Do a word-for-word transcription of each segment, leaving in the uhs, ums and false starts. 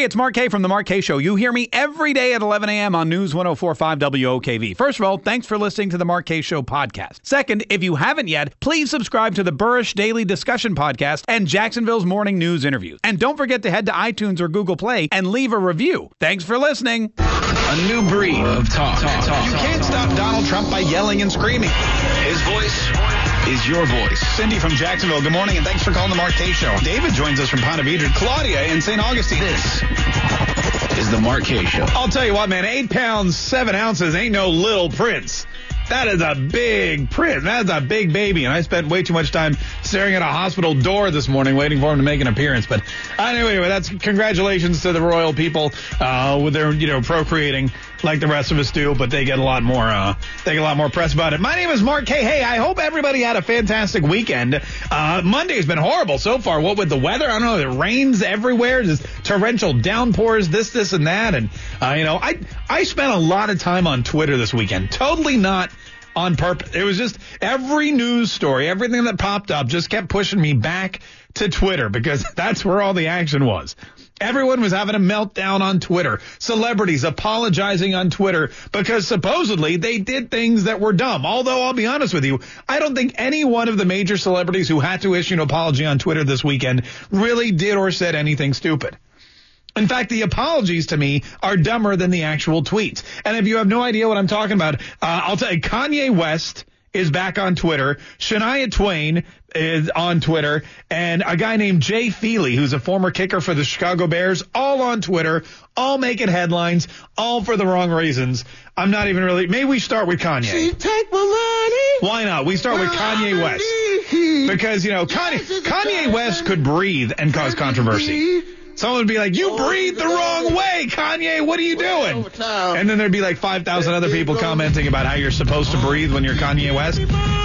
Hey, it's Mark K from The Mark K Show. You hear me every day at eleven a.m. on News one oh four point five W O K V. First of all, thanks for listening to The Mark K Show podcast. Second, if you haven't yet, please subscribe to the Burrish Daily Discussion podcast and Jacksonville's Morning News interviews. And don't forget to head to iTunes or Google Play and leave a review. Thanks for listening. A new breed of talk. talk, talk you can't stop Donald Trump by yelling and screaming. His voice is your voice. Cindy from Jacksonville, good morning, and thanks for calling the Mark K Show. David joins us from Ponte Vedra. Claudia in Saint Augustine. This is the Mark K Show. I'll tell you what, man, eight pounds, seven ounces ain't no little prince. That is a big prince. That is a big baby, and I spent way too much time staring at a hospital door this morning waiting for him to make an appearance. But anyway, that's congratulations to the royal people uh, with their, you know, procreating like the rest of us do, but they get a lot more, uh, they get a lot more press about it. My name is Mark K. Hey, I hope everybody had a fantastic weekend. Uh, Monday's been horrible so far. What with the weather? I don't know. It rains everywhere. There's torrential downpours, this, this, and that. And, uh, you know, I, I spent a lot of time on Twitter this weekend. Totally not on purpose. It was just every news story, everything that popped up just kept pushing me back to Twitter because that's where all the action was. Everyone was having a meltdown on Twitter. Celebrities apologizing on Twitter because supposedly they did things that were dumb. Although, I'll be honest with you, I don't think any one of the major celebrities who had to issue an apology on Twitter this weekend really did or said anything stupid. In fact, the apologies to me are dumber than the actual tweets. And if you have no idea what I'm talking about, uh, I'll tell you, Kanye West is back on Twitter. Shania Twain is on Twitter. And a guy named Jay Feely, who's a former kicker for the Chicago Bears, all on Twitter, all making headlines, all for the wrong reasons. I'm not even really... Maybe we start with Kanye. She take my money. Why not? We start with Kanye West. Because, you know, Kanye, Kanye West could breathe and cause controversy. Someone would be like, you breathe the wrong way, Kanye. What are you doing? And then there'd be like five thousand other people commenting about how you're supposed to breathe when you're Kanye West.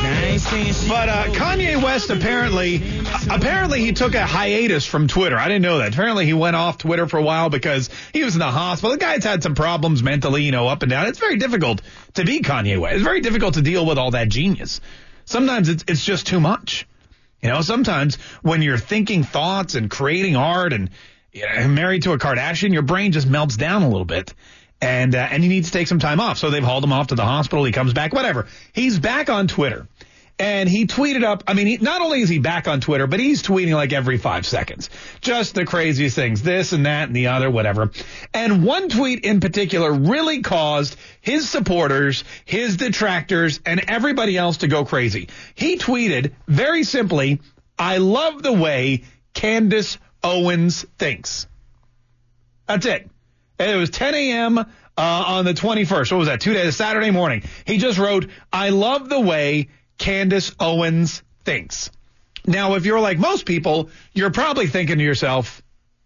But uh, Kanye West apparently, apparently he took a hiatus from Twitter. I didn't know that. Apparently he went off Twitter for a while because he was in the hospital. The guy's had some problems mentally, you know, up and down. It's very difficult to be Kanye West. It's very difficult to deal with all that genius. Sometimes it's, it's just too much. You know, sometimes when you're thinking thoughts and creating art and you know, married to a Kardashian, your brain just melts down a little bit, and uh, and he needs to take some time off. So they've hauled him off to the hospital. He comes back, whatever. He's back on Twitter, and he tweeted up. I mean, he, not only is he back on Twitter, but he's tweeting like every five seconds, just the craziest things, this and that and the other, whatever. And one tweet in particular really caused his supporters, his detractors, and everybody else to go crazy. He tweeted very simply, "I love the way Candace Owens thinks." That's it. And it was ten a.m. Uh, on the twenty-first. What was that? Two days, Saturday morning. He just wrote, "I love the way Candace Owens thinks." Now, if you're like most people, you're probably thinking to yourself,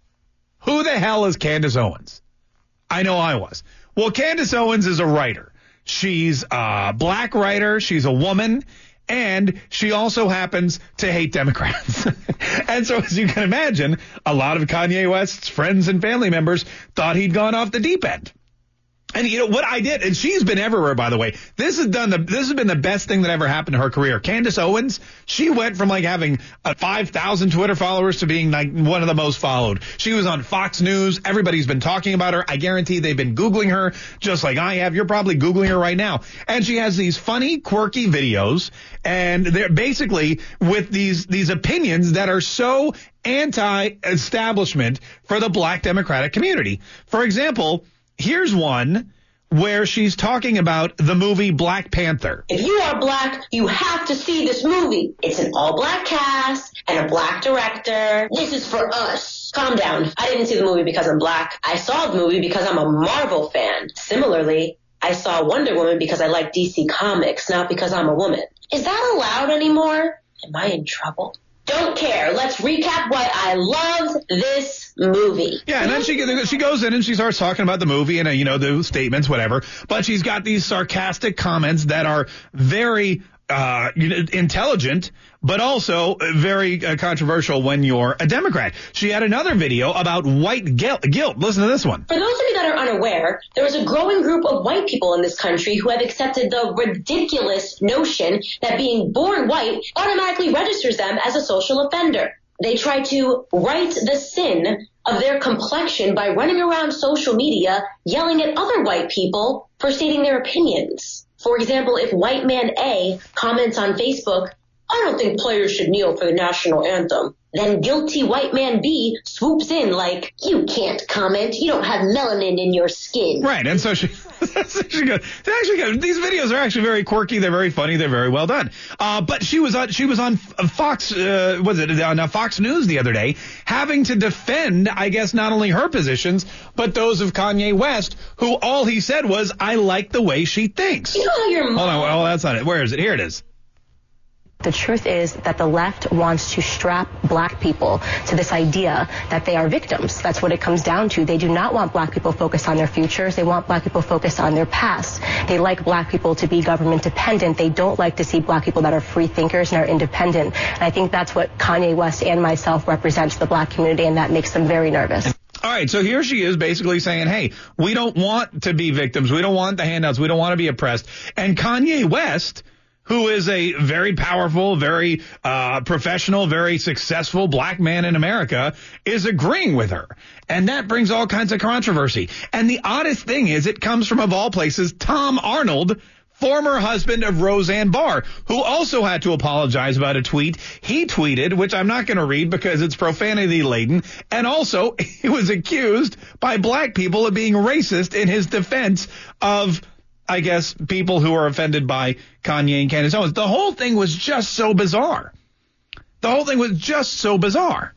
who the hell is Candace Owens? I know I was. Well, Candace Owens is a writer. She's a black writer. She's a woman. And she also happens to hate Democrats. And so, as you can imagine, a lot of Kanye West's friends and family members thought he'd gone off the deep end. And you know what I did, and she's been everywhere, by the way. This has done the this has been the best thing that ever happened to her career. Candace Owens, she went from like having uh, five thousand Twitter followers to being like one of the most followed. She was on Fox News. Everybody's been talking about her. I guarantee they've been Googling her just like I have. You're probably Googling her right now. And she has these funny, quirky videos, and they're basically with these these opinions that are so anti-establishment for the black Democratic community. For example, here's one where she's talking about the movie Black Panther. If you are black, you have to see this movie. It's an all-black cast and a black director. This is for us. Calm down. I didn't see the movie because I'm black. I saw the movie because I'm a Marvel fan. Similarly, I saw Wonder Woman because I like D C Comics, not because I'm a woman. Is that allowed anymore? Am I in trouble? Don't care. Let's recap why I love this movie. Yeah, and then she she goes in and she starts talking about the movie and, uh, you know, the statements, whatever. But she's got these sarcastic comments that are very uh, intelligent, but also very uh, controversial when you're a Democrat. She had another video about white guilt. guilt. Listen to this one. For those of you that are unaware, there is a growing group of white people in this country who have accepted the ridiculous notion that being born white automatically registers them as a social offender. They try to right the sin of their complexion by running around social media yelling at other white people for stating their opinions. For example, if white man A comments on Facebook, "I don't think players should kneel for the national anthem," then guilty white man B swoops in like, "You can't comment. You don't have melanin in your skin." Right, and so she, she goes, actually goes, these videos are actually very quirky. They're very funny. They're very well done. Uh, but she was on, she was on Fox, uh, was it on uh, Fox News the other day, having to defend, I guess, not only her positions, but those of Kanye West, who all he said was, "I like the way she thinks." You know how your mom... Hold on, well, that's not it. Where is it? Here it is. The truth is that the left wants to strap black people to this idea that they are victims. That's what it comes down to. They do not want black people focused on their futures. They want black people focused on their past. They like black people to be government dependent. They don't like to see black people that are free thinkers and are independent. And I think that's what Kanye West and myself represent to the black community, and that makes them very nervous. All right, so here she is basically saying, hey, we don't want to be victims. We don't want the handouts. We don't want to be oppressed. And Kanye West, who is a very powerful, very uh, professional, very successful black man in America, is agreeing with her. And that brings all kinds of controversy. And the oddest thing is it comes from, of all places, Tom Arnold, former husband of Roseanne Barr, who also had to apologize about a tweet he tweeted, which I'm not going to read because it's profanity-laden. And also, he was accused by black people of being racist in his defense of, I guess, people who are offended by Kanye and Candace Owens. The whole thing was just so bizarre. The whole thing was just so bizarre.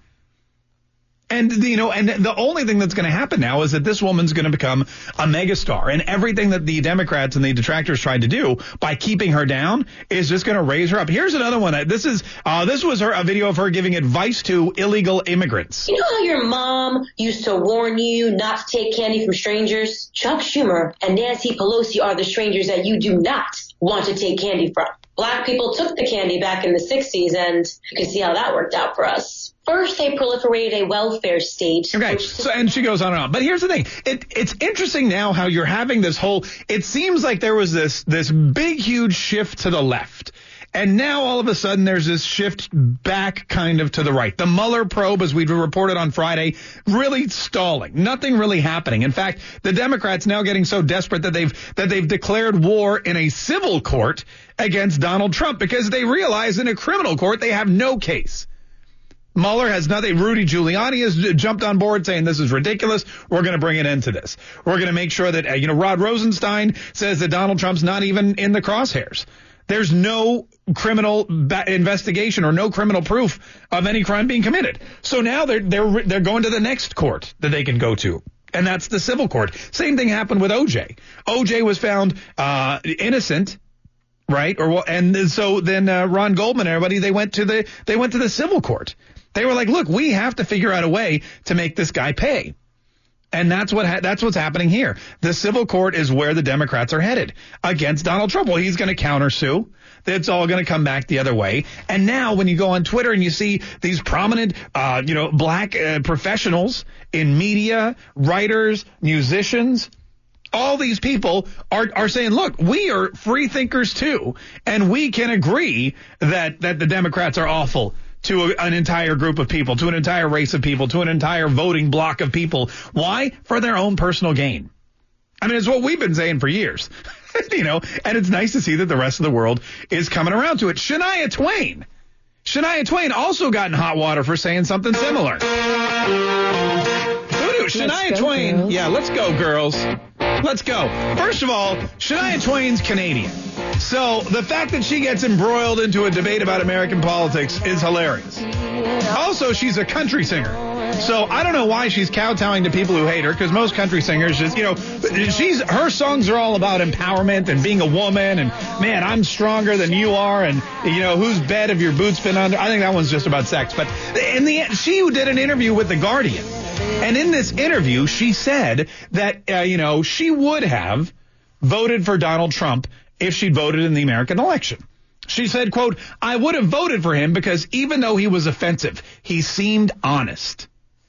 And, you know, and the only thing that's going to happen now is that this woman's going to become a megastar. And everything that the Democrats and the detractors tried to do by keeping her down is just going to raise her up. Here's another one. This is uh, this was her a video of her giving advice to illegal immigrants. You know how your mom used to warn you not to take candy from strangers? Chuck Schumer and Nancy Pelosi are the strangers that you do not want to take candy from. Black people took the candy back in the sixties, and you can see how that worked out for us. First, they proliferated a welfare state. Okay, so, and she goes on and on. But here's the thing. It, it's interesting now how you're having this whole, it seems like there was this, this big, huge shift to the left. And now all of a sudden there's this shift back kind of to the right. The Mueller probe, as we reported on Friday, really stalling. Nothing really happening. In fact, the Democrats now getting so desperate that they've that they've declared war in a civil court against Donald Trump because they realize in a criminal court they have no case. Mueller has nothing. Rudy Giuliani has jumped on board saying this is ridiculous. We're going to bring an end to this. We're going to make sure that, uh, you know, Rod Rosenstein says that Donald Trump's not even in the crosshairs. There's no criminal ba- investigation or no criminal proof of any crime being committed. So now they're they're they're going to the next court that they can go to. And that's the civil court. Same thing happened with O J. O J was found uh, innocent. Right. Or and so then uh, Ron Goldman and everybody, they went to the they went to the civil court. They were like, look, we have to figure out a way to make this guy pay. And that's what ha- that's what's happening here. The civil court is where the Democrats are headed against Donald Trump. Well, he's going to countersue. It's all going to come back the other way. And now when you go on Twitter and you see these prominent, uh, you know, black uh, professionals in media, writers, musicians, all these people are, are saying, look, we are free thinkers, too. And we can agree that, that the Democrats are awful to a, an entire group of people, to an entire race of people, to an entire voting block of people. Why? For their own personal gain. I mean, it's what we've been saying for years, you know, and it's nice to see that the rest of the world is coming around to it. Shania Twain. Shania Twain also got in hot water for saying something similar. Who knew? Shania go, Twain. Girls. Yeah, let's go, girls. Let's go. First of all, Shania Twain's Canadian. So the fact that she gets embroiled into a debate about American politics is hilarious. Also, she's a country singer. So I don't know why she's kowtowing to people who hate her, because most country singers just, you know, she's her songs are all about empowerment and being a woman and, man, I'm stronger than you are and, you know, whose bed have your boots been under? I think that one's just about sex. But in the end, she did an interview with The Guardian. And in this interview, she said that, uh, you know, she would have voted for Donald Trump if she'd voted in the American election. She said, quote, I would have voted for him because even though he was offensive, he seemed honest.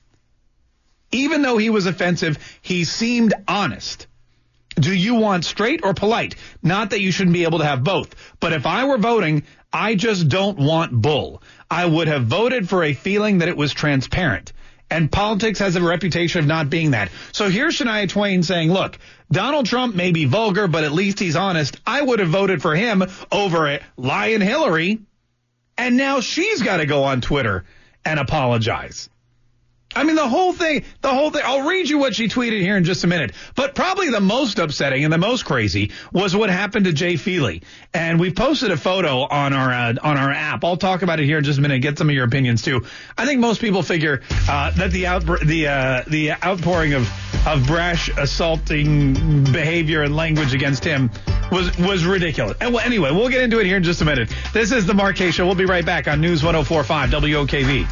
Even though he was offensive, he seemed honest. Do you want straight or polite? Not that you shouldn't be able to have both. But if I were voting, I just don't want bull. I would have voted for a feeling that it was transparent. And politics has a reputation of not being that. So here's Shania Twain saying, look, Donald Trump may be vulgar, but at least he's honest. I would have voted for him over it, lying Hillary. And now she's got to go on Twitter and apologize. I mean, the whole thing, the whole thing, I'll read you what she tweeted here in just a minute. But probably the most upsetting and the most crazy was what happened to Jay Feely. And we posted a photo on our uh, on our app. I'll talk about it here in just a minute, get some of your opinions too. I think most people figure uh, that the out, the uh, the outpouring of, of brash, assaulting behavior and language against him was was ridiculous. And well, anyway, we'll get into it here in just a minute. This is the Mark Kaye Show. We'll be right back on News one oh four point five W O K V.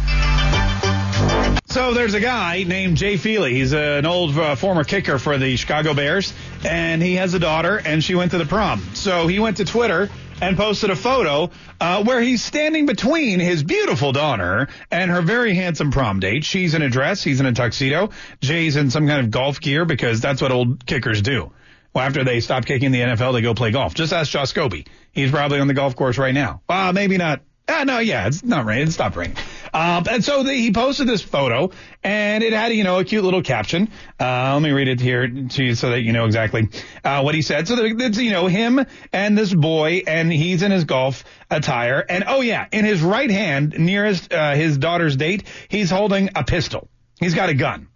So there's a guy named Jay Feely. He's an old uh, former kicker for the Chicago Bears, and he has a daughter, and she went to the prom. So he went to Twitter and posted a photo uh, where he's standing between his beautiful daughter and her very handsome prom date. She's in a dress. He's in a tuxedo. Jay's in some kind of golf gear because that's what old kickers do. Well, after they stop kicking the N F L, they go play golf. Just ask Josh Scobie. He's probably on the golf course right now. Uh, maybe not. Uh, no, yeah, it's not raining. It stopped raining. Um, and so the, he posted this photo, and it had, you know, a cute little caption. Uh, let me read it here to you so that you know exactly uh, what he said. So it's, you know, him and this boy, and he's in his golf attire. And, oh, yeah, in his right hand, nearest uh, his daughter's date, he's holding a pistol. He's got a gun.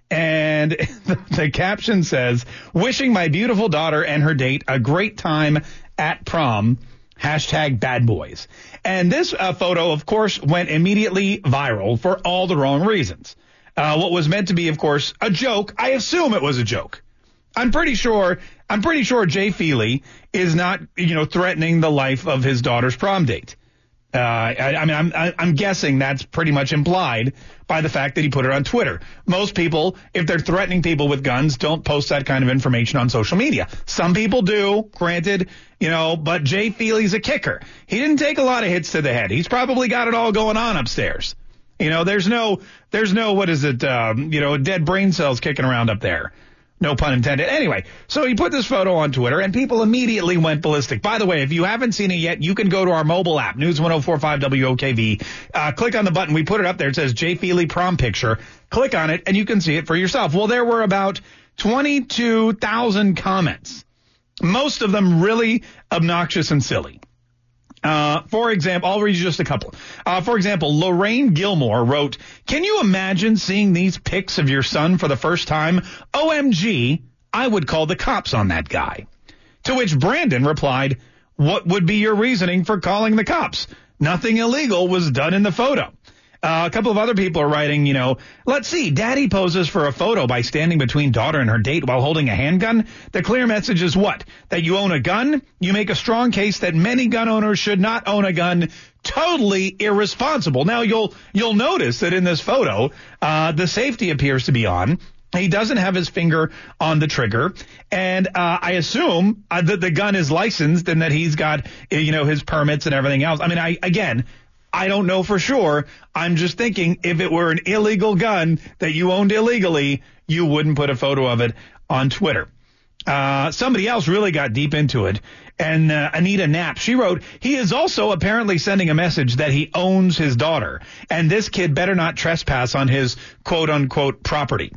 And the, the caption says, wishing my beautiful daughter and her date a great time at prom. Hashtag bad boys. And this uh, photo, of course, went immediately viral for all the wrong reasons. Uh, what was meant to be, of course, a joke. I assume it was a joke. I'm pretty sure, I'm pretty sure Jay Feely is not, you know, threatening the life of his daughter's prom date. Uh, I, I mean, I'm, I'm guessing that's pretty much implied by the fact that he put it on Twitter. Most people, if they're threatening people with guns, don't post that kind of information on social media. Some people do, granted, you know, but Jay Feely's a kicker. He didn't take a lot of hits to the head. He's probably got it all going on upstairs. You know, there's no, there's no, what is it, um, you know, dead brain cells kicking around up there. No pun intended. Anyway, so he put this photo on Twitter, and people immediately went ballistic. By the way, if you haven't seen it yet, you can go to our mobile app, News one oh four point five W O K V. Uh, click on the button. We put it up there. It says Jay Feely prom picture. Click on it, and you can see it for yourself. Well, there were about twenty-two thousand comments, most of them really obnoxious and silly. Uh, for example, I'll read you just a couple. Uh, for example, Lorraine Gilmore wrote, can you imagine seeing these pics of your son for the first time? O M G, I would call the cops on that guy. To which Brandon replied, what would be your reasoning for calling the cops? Nothing illegal was done in the photo. Uh, a couple of other people are writing, you know, let's see, daddy poses for a photo by standing between daughter and her date while holding a handgun. The clear message is what? That you own a gun? You make a strong case that many gun owners should not own a gun. Totally irresponsible. Now, you'll you'll notice that in this photo, uh, the safety appears to be on. He doesn't have his finger on the trigger. And uh, I assume uh, that the gun is licensed and that he's got, you know, his permits and everything else. I mean, I again... I don't know for sure. I'm just thinking if it were an illegal gun that you owned illegally, you wouldn't put a photo of it on Twitter. Uh, somebody else really got deep into it. And uh, Anita Knapp, she wrote, he is also apparently sending a message that he owns his daughter. And this kid better not trespass on his quote unquote property.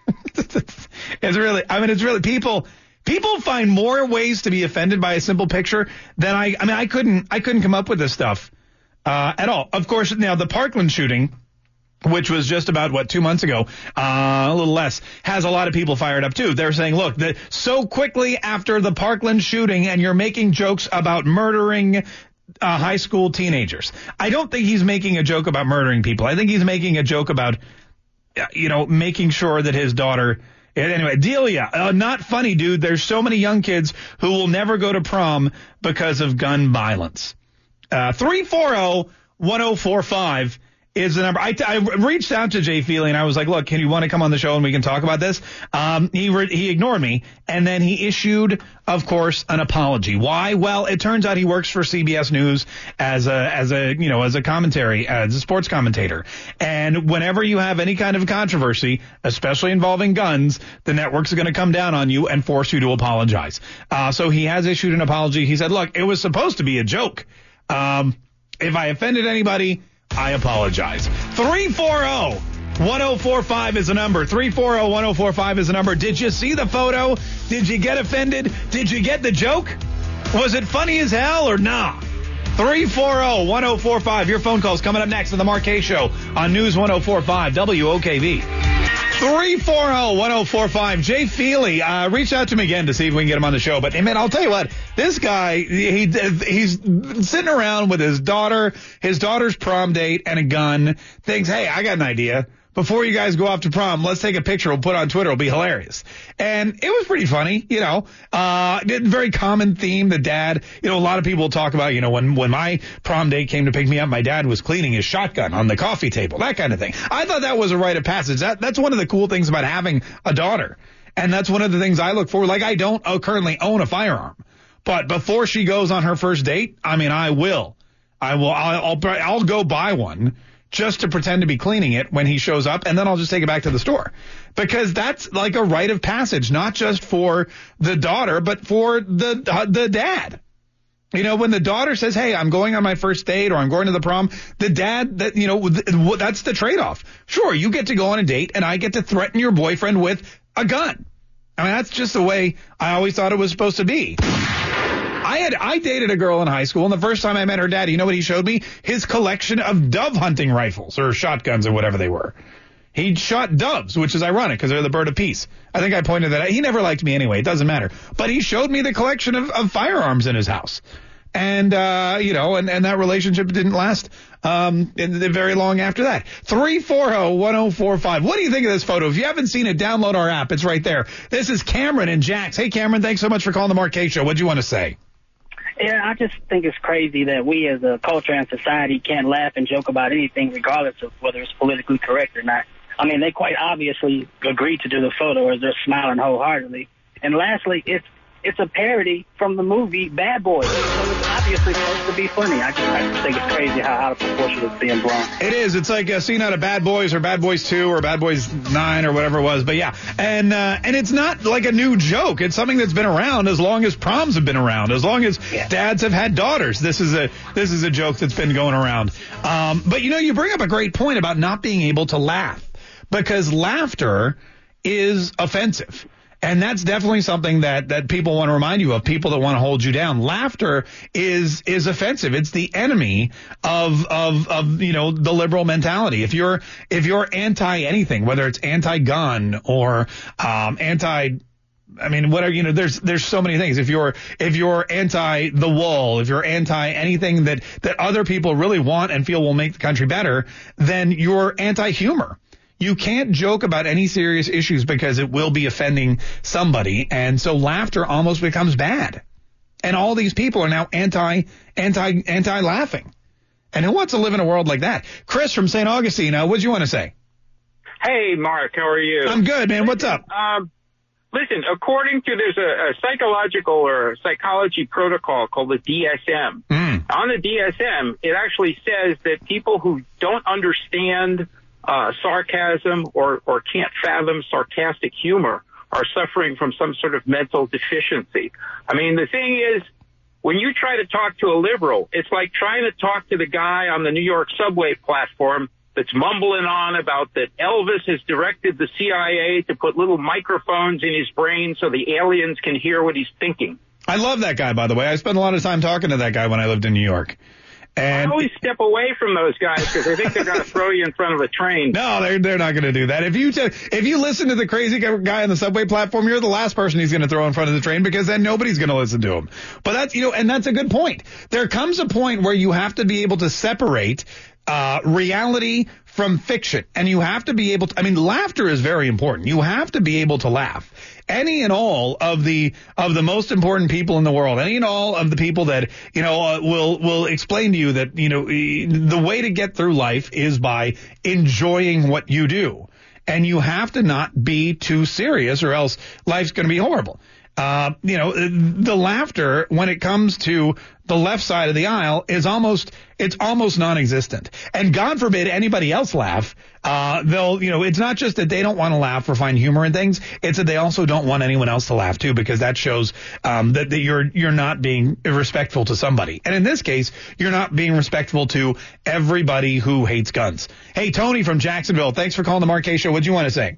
It's really, I mean, it's really people. People find more ways to be offended by a simple picture than I, I mean, I couldn't, I couldn't come up with this stuff. Uh, at all. Of course, now the Parkland shooting, which was just about, what, two months ago, uh, a little less, has a lot of people fired up, too. They're saying, look, the, so quickly after the Parkland shooting and you're making jokes about murdering uh, high school teenagers. I don't think he's making a joke about murdering people. I think he's making a joke about, uh, you know, making sure that his daughter... Anyway, Delia, uh, not funny, dude. There's so many young kids who will never go to prom because of gun violence. Uh, three four zero, one zero four five is the number. I, I reached out to Jay Feely and I was like, look, can you want to come on the show and we can talk about this? Um, he re- he ignored me, and then he issued, of course, an apology. Why? Well, it turns out he works for C B S News as a, as a, you know, as a commentary, as a sports commentator. And whenever you have any kind of controversy, especially involving guns, the networks are going to come down on you and force you to apologize. Uh, so he has issued an apology. He said, look, it was supposed to be a joke. Um, If I offended anybody, I apologize. three four zero, one zero four five is the number. three four zero, one zero four five is the number. Did you see the photo? Did you get offended? Did you get the joke? Was it funny as hell or nah? three four zero, one zero four five. Your phone call's coming up next on the Mark Kaye Show on News one oh four point five W O K V. three four zero, one zero four five. Jay Feely, uh, reach out to him again to see if we can get him on the show. But, hey, man, I'll tell you what. This guy, he he's sitting around with his daughter, his daughter's prom date, and a gun. Thinks, hey, I got an idea. Before you guys go off to prom, let's take a picture. We'll put it on Twitter. It'll be hilarious. And it was pretty funny, you know. Uh, very common theme. The dad, you know, a lot of people talk about, you know, when, when my prom date came to pick me up, my dad was cleaning his shotgun on the coffee table, that kind of thing. I thought that was a rite of passage. That, that's one of the cool things about having a daughter. And that's one of the things I look for. Like, I don't uh, currently own a firearm. But before she goes on her first date, I mean, I will. I will. I'll, I'll, I'll go buy one. Just to pretend to be cleaning it when he shows up, and then I'll just take it back to the store. Because that's like a rite of passage, not just for the daughter, but for the uh, the dad. You know, when the daughter says, hey, I'm going on my first date or I'm going to the prom, the dad, that you know, th- that's the trade-off. Sure, you get to go on a date, and I get to threaten your boyfriend with a gun. I mean, that's just the way I always thought it was supposed to be. I had I dated a girl in high school, and the first time I met her dad, you know what he showed me? His collection of dove hunting rifles or shotguns or whatever they were. He shot doves, which is ironic because they're the bird of peace. I think I pointed that out. He never liked me anyway. It doesn't matter. But he showed me the collection of, of firearms in his house. And, uh, you know, and, and that relationship didn't last um, in, in very long after that. three four zero, one zero four five. What do you think of this photo? If you haven't seen it, download our app. It's right there. This is Cameron and Jax. Hey, Cameron, thanks so much for calling the Mark Kaye Show. What do you want to say? Yeah, I just think it's crazy that we as a culture and society can't laugh and joke about anything regardless of whether it's politically correct or not. I mean, they quite obviously agreed to do the photo as they're smiling wholeheartedly. And lastly, it's it's a parody from the movie Bad Boys. So it's obviously supposed to be funny. I just, I just think it's crazy how out of proportion it's being blown. It is. It's like a scene out of Bad Boys or Bad Boys two or Bad Boys nine or whatever it was. But yeah, and uh, and it's not like a new joke. It's something that's been around as long as proms have been around, as long as yeah. dads have had daughters. This is a this is a joke that's been going around. Um, but, you know, you bring up a great point about not being able to laugh, because laughter is offensive. And that's definitely something that, that people want to remind you of, people that want to hold you down. Laughter is is offensive. It's the enemy of of of you know the liberal mentality. If you're if you're anti anything, whether it's anti-gun or um, anti, I mean, whatever, you know, there's there's so many things. If you're if you're anti the wall, if you're anti anything that that other people really want and feel will make the country better, then you're anti-humor. You can't joke about any serious issues because it will be offending somebody. And so laughter almost becomes bad. And all these people are now anti, anti, anti laughing. And who wants to live in a world like that? Chris from Saint Augustine, uh, what do you want to say? Hey, Mark, how are you? I'm good, man. What's up? Um, listen, according to, there's a, a psychological or a psychology protocol called the D S M. Mm. On the D S M, it actually says that people who don't understand Uh, sarcasm or, or can't fathom sarcastic humor are suffering from some sort of mental deficiency. I mean, the thing is, when you try to talk to a liberal, it's like trying to talk to the guy on the New York subway platform that's mumbling on about that Elvis has directed the C I A to put little microphones in his brain so the aliens can hear what he's thinking. I love that guy, by the way. I spent a lot of time talking to that guy when I lived in New York. And I always step away from those guys because I think they're going to throw you in front of a train. No, they're they're not going to do that. If you t- if you listen to the crazy guy on the subway platform, you're the last person he's going to throw in front of the train, because then nobody's going to listen to him. But that's, you know, and that's a good point. There comes a point where you have to be able to separate uh reality from fiction, and you have to be able to, I mean, laughter is very important. You have to be able to laugh. Any and all of the of the most important people in the world, any and all of the people that, you know, uh, will will explain to you that, you know, the way to get through life is by enjoying what you do. And you have to not be too serious, or else life's going to be horrible. uh, you know, the laughter when it comes to the left side of the aisle is almost, it's almost non-existent. And God forbid anybody else laugh. Uh, they'll, you know, it's not just that they don't want to laugh or find humor in things. It's that they also don't want anyone else to laugh too, because that shows, um, that, that you're, you're not being respectful to somebody. And in this case, you're not being respectful to everybody who hates guns. Hey, Tony from Jacksonville, thanks for calling the Mark Kaye Show. What'd you want to say?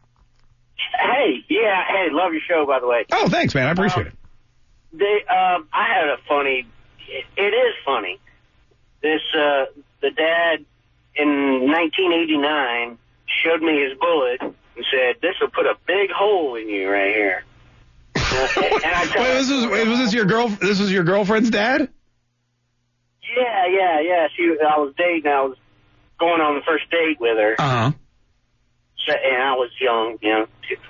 Hey, yeah, hey, love your show, by the way. Oh, thanks, man. I appreciate um, it. They, um, I had a funny, it, it is funny. This, uh, the dad in nineteen eighty-nine showed me his bullet and said, this will put a big hole in you right here. Uh, and I wait, this was, wait, was this your girl, this was your girlfriend's dad? Yeah, yeah, yeah. She, I was dating, I was going on the first date with her. Uh-huh. So, and I was young, you know.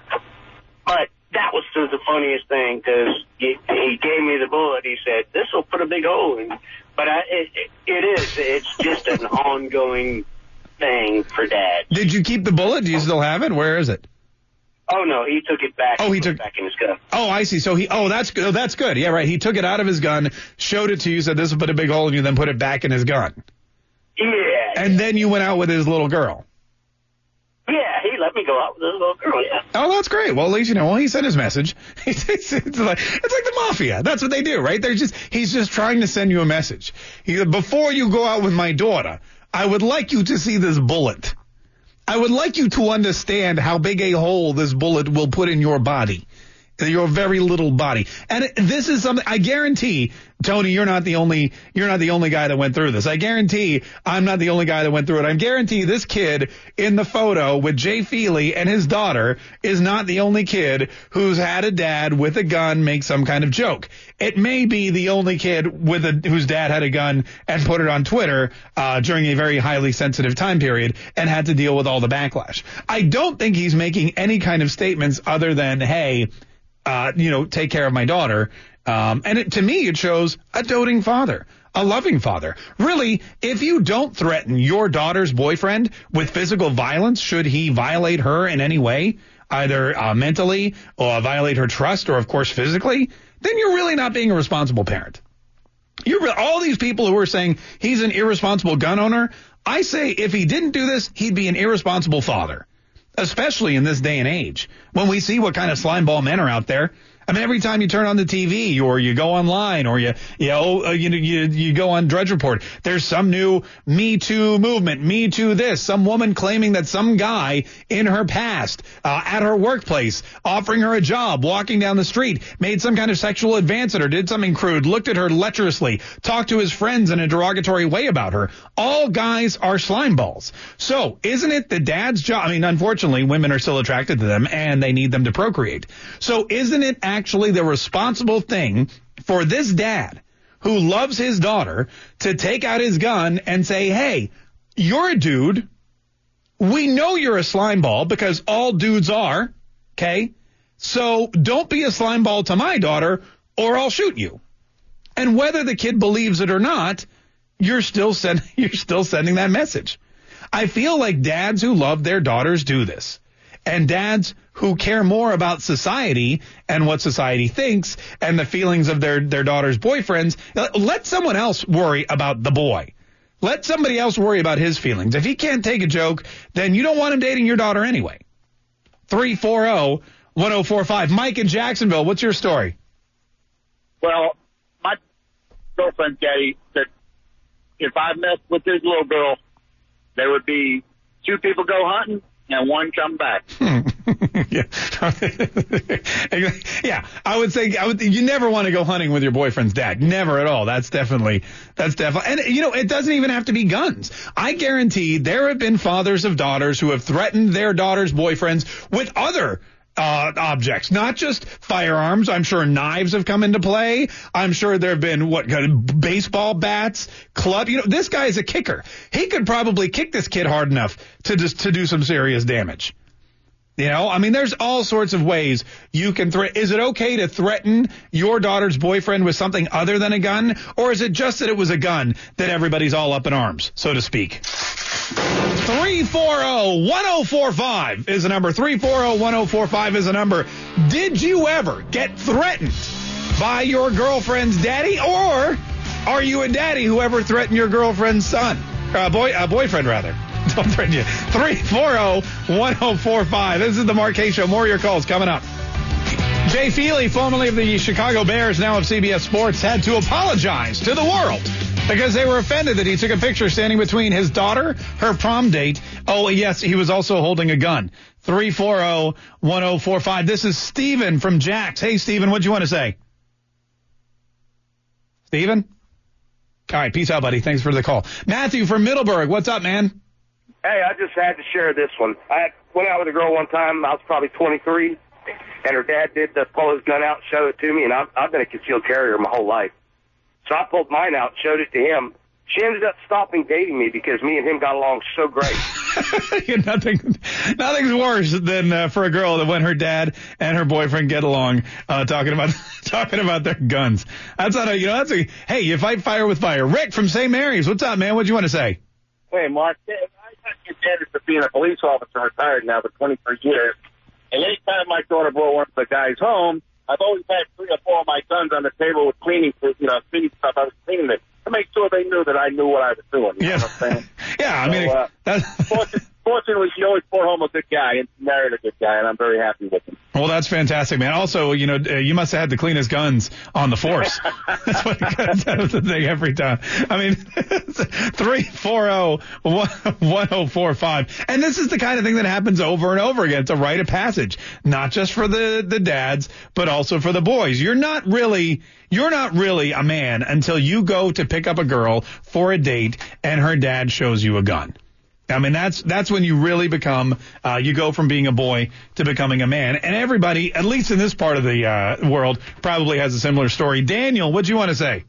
But that was the, the funniest thing, because he, he gave me the bullet. He said, this will put a big hole in. But I, it, it, it is. It's just an ongoing thing for Dad. Did you keep the bullet? Do you still have it? Where is it? Oh, no, he took it back. Oh, he took it back in his gun. Oh, I see. So he, oh, that's good. Oh, that's good. Yeah, right. He took it out of his gun, showed it to you, said this will put a big hole in you, then put it back in his gun. Yeah. And then you went out with his little girl. Yeah, he let me go out with his little girl, yeah. Oh, that's great. Well, at least, you know, well, he sent his message. it's, it's, like, it's like the mafia. That's what they do, right? They're just, he's just trying to send you a message. He, before you go out with my daughter, I would like you to see this bullet. I would like you to understand how big a hole this bullet will put in your body. Your very little body. And it, this is something I guarantee, Tony, you're not the only you're not the only guy that went through this. I guarantee I'm not the only guy that went through it. I guarantee this kid in the photo with Jay Feely and his daughter is not the only kid who's had a dad with a gun make some kind of joke. It may be the only kid with a whose dad had a gun and put it on Twitter uh during a very highly sensitive time period and had to deal with all the backlash. I don't think he's making any kind of statements other than, hey, Uh, you know, take care of my daughter. Um, and it, to me, it shows a doting father, a loving father. Really, if you don't threaten your daughter's boyfriend with physical violence, should he violate her in any way, either uh, mentally or violate her trust or, of course, physically, then you're really not being a responsible parent. You're re- all these people who are saying he's an irresponsible gun owner, I say if he didn't do this, he'd be an irresponsible father. Especially in this day and age, when we see what kind of slimeball men are out there. I mean, every time you turn on the T V or you go online or you, you know, uh, you, you, you go on Drudge Report, there's some new Me Too movement, Me Too this, some woman claiming that some guy in her past, uh, at her workplace, offering her a job, walking down the street, made some kind of sexual advance at her, did something crude, looked at her lecherously, talked to his friends in a derogatory way about her. All guys are slimeballs. So isn't it the dad's job? I mean, unfortunately, women are still attracted to them and they need them to procreate. So isn't it actually the responsible thing for this dad who loves his daughter to take out his gun and say, hey, you're a dude. We know you're a slimeball because all dudes are. Okay. So don't be a slimeball to my daughter or I'll shoot you. And whether the kid believes it or not, you're still send, you're still sending that message. I feel like dads who love their daughters do this. And dads who care more about society and what society thinks and the feelings of their, their daughter's boyfriends, let someone else worry about the boy. Let somebody else worry about his feelings. If he can't take a joke, then you don't want him dating your daughter anyway. three four zero, one zero four five. Mike in Jacksonville, what's your story? Well, my girlfriend's daddy said if I messed with his little girl, there would be two people go hunting and one come back. yeah. yeah, I would say I would, you never want to go hunting with your boyfriend's dad. Never at all. That's definitely, that's definitely, and you know, it doesn't even have to be guns. I guarantee there have been fathers of daughters who have threatened their daughters' boyfriends with other Uh, objects, not just firearms. I'm sure knives have come into play. I'm sure there have been what kind of baseball bats, club. You know, this guy is a kicker. He could probably kick this kid hard enough to just to do some serious damage. You know, I mean, there's all sorts of ways you can threaten. Is it okay to threaten your daughter's boyfriend with something other than a gun? Or is it just that it was a gun that everybody's all up in arms, so to speak? three four zero, one zero four five is the number. three four zero, one zero four five is the number. Did you ever get threatened by your girlfriend's daddy, or are you a daddy who ever threatened your girlfriend's son? Uh, boy, uh, boyfriend, rather. Don't threaten you. three four zero, one zero four five. This is the Mark Kaye Show. More of your calls coming up. Jay Feely, formerly of the Chicago Bears, now of C B S Sports, had to apologize to the world because they were offended that he took a picture standing between his daughter, her prom date. Oh, yes, he was also holding a gun. three four zero, one zero four five. This is Steven from Jax. Hey, Steven, what'd you want to say? Steven? All right, peace out, buddy. Thanks for the call. Matthew from Middleburg. What's up, man? Hey, I just had to share this one. I went out with a girl one time. I was probably twenty-three, and her dad did the pull his gun out and show it to me, and I've, I've been a concealed carrier my whole life. So I pulled mine out, showed it to him. She ended up stopping dating me because me and him got along so great. Nothing, nothing's worse than uh, for a girl that when her dad and her boyfriend get along, uh, talking about talking about their guns. That's not a, you know, that's a, hey, you fight fire with fire. Rick from Saint Mary's, what's up, man? What do you want to say? Hey, Mark, I got intended for being a police officer, retired now for twenty-three years. And anytime my daughter brought one of the guys home, I've always had three or four of my guns on the table with cleaning, you know, cleaning stuff. I was cleaning it to make sure they knew that I knew what I was doing. You yeah. know what I'm saying? yeah, I so, mean, uh, that's... fortunately, fortunately, she always brought home a good guy and married a good guy, and I'm very happy with him. Well, that's fantastic, man. Also, you know, uh, you must have had the cleanest guns on the force. That's what that was the thing every time. I mean, three four zero, one zero four five. And this is the kind of thing that happens over and over again. It's a rite of passage, not just for the, the dads, but also for the boys. You're not really, you're not really a man until you go to pick up a girl for a date and her dad shows you a gun. I mean, that's that's when you really become, uh, you go from being a boy to becoming a man. And everybody, at least in this part of the uh, world, probably has a similar story. Daniel, what do you want to say?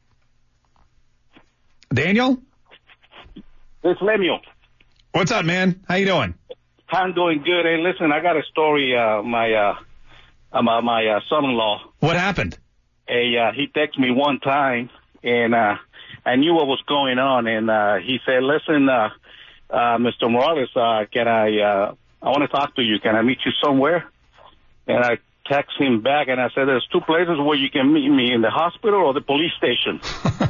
Daniel? It's Lemuel. What's up, man? How you doing? I'm doing good. Hey, listen, I got a story. Uh, my uh, my, my uh, son-in-law. What happened? Hey, uh, he texted me one time, and uh, I knew what was going on. And uh, he said, listen, uh, Uh, Mister Morales, uh, can I, uh, I want to talk to you. Can I meet you somewhere? And I text him back and I said, there's two places where you can meet me, in the hospital or the police station.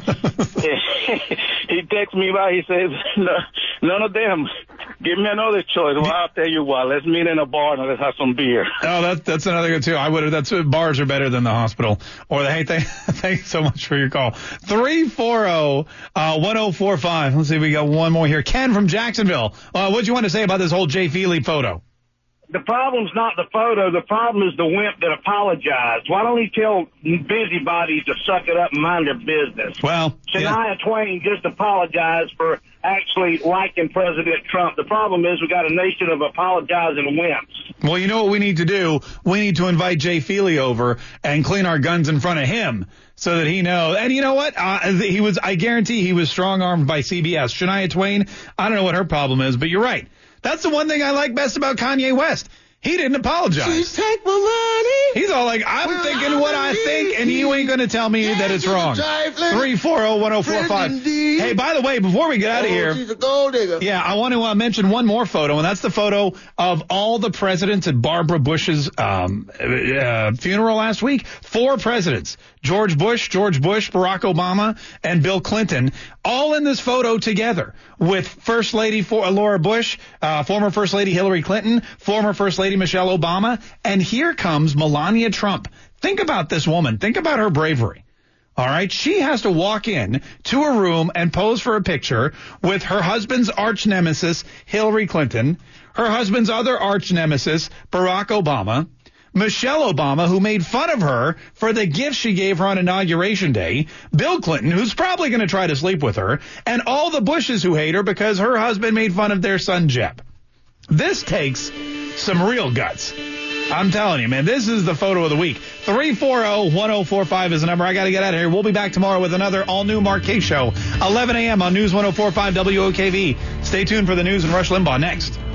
He texts me back. He says, no, none of them. Give me another choice. Well, I'll tell you what. Let's meet in a bar and let's have some beer. Oh, that's that's another good too. I would have. That's bars are better than the hospital. Or the hey, thank, thanks so much for your call. Three four zero one zero four five. Let's see, we got one more here. Ken from Jacksonville. Uh, what do you want to say about this whole Jay Feely photo? The problem's not the photo. The problem is the wimp that apologized. Why don't he tell busybodies to suck it up and mind their business? Well, Shania yeah. Twain just apologized for actually liking President Trump. The problem is we got a nation of apologizing wimps. Well, you know what we need to do? We need to invite Jay Feely over and clean our guns in front of him so that he knows. And you know what? Uh, he was. I guarantee he was strong-armed by C B S. Shania Twain, I don't know what her problem is, but you're right. That's the one thing I like best about Kanye West. He didn't apologize. Please take my money. He's all like, I'm well, thinking I what I think, and you ain't going to tell me that it's wrong. three four zero one zero four five. Hey, by the way, before we get out of here, she's a gold digger. Yeah, I want to uh, mention one more photo, and that's the photo of all the presidents at Barbara Bush's um, uh, funeral last week. Four presidents, George Bush, George Bush, Barack Obama, and Bill Clinton, all in this photo together with First Lady for, uh, Laura Bush, uh, former First Lady Hillary Clinton, former First Lady Michelle Obama, and here comes Melania Trump. Think about this woman. Think about her bravery. All right. She has to walk in to a room and pose for a picture with her husband's arch nemesis, Hillary Clinton, her husband's other arch nemesis, Barack Obama, Michelle Obama, who made fun of her for the gift she gave her on Inauguration Day, Bill Clinton, who's probably going to try to sleep with her, and all the Bushes who hate her because her husband made fun of their son, Jeb. This takes some real guts. I'm telling you, man, this is the photo of the week. three four zero one zero four five is the number. I got to get out of here. We'll be back tomorrow with another all-new Mark Kaye Show, eleven a.m. on News one oh four point five W O K V. Stay tuned for the news and Rush Limbaugh next.